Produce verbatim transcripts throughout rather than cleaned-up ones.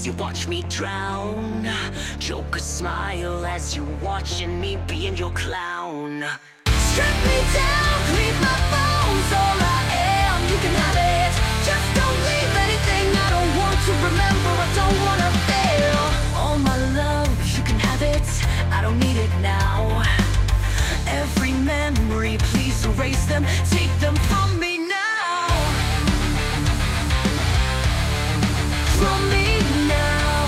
as you watch me drown. Joke a smile as you're watching me being your clown. Strip me down, clean my bones, all I am, you can have it. Just don't leave anything I don't want to remember, I don't wanna fail. All my love, you can have it, I don't need it now. Every memory, please erase them, take them from me now. From me now.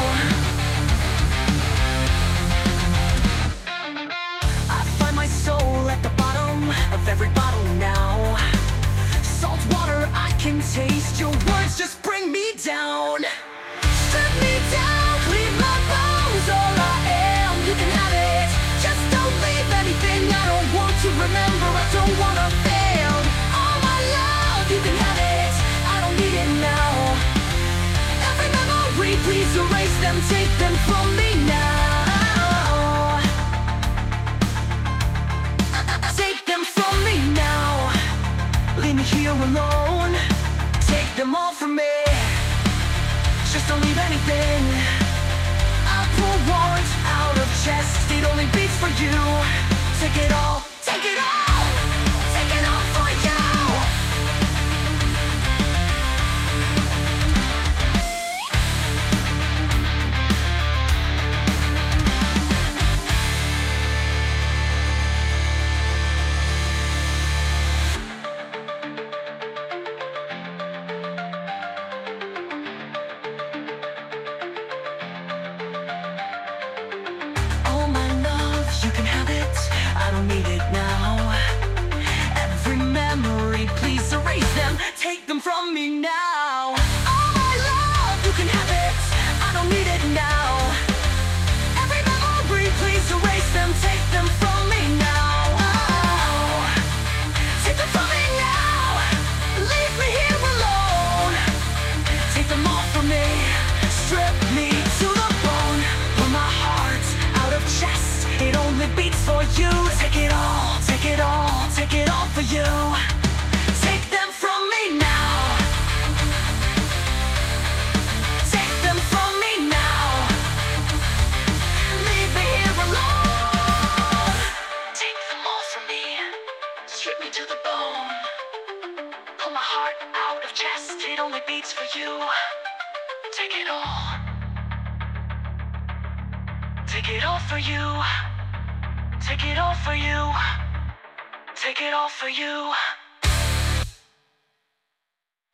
I find my soul at the bottom of every bottle now. Salt water I can taste, your words just bring me down. Strip me down, clean my bones, all I am, you can have it. Just don't leave anything I don't want to remember, I don't wanna fail. All my love, you can have it, I don't need it now. Every memory, please erase them, take them from me now. Take them from me now. Leave me here alone. Take them all from me. Just don't leave anything. I pull words out of chest, it only beats for you. Take it all, take it all, take it all for you. All my love, you can have it, I don't need it now. Every memory, please erase them, take them from me now. All my love, you can have it, I don't need it now. Every memory, please erase them, take them from me now. Take them from me now, leave me here alone. Take them all from me, strip me to the bone. Pull my heart out of chest, it only beats for you. Take it all, take it all, take it all for you. Take them from me now. Take them from me now. Leave me here alone. Take them all from me, strip me to the bone. Pull my heart out of chest, it only beats for you. Take it all. Take it all for you. Take it all for you. Take it all for you.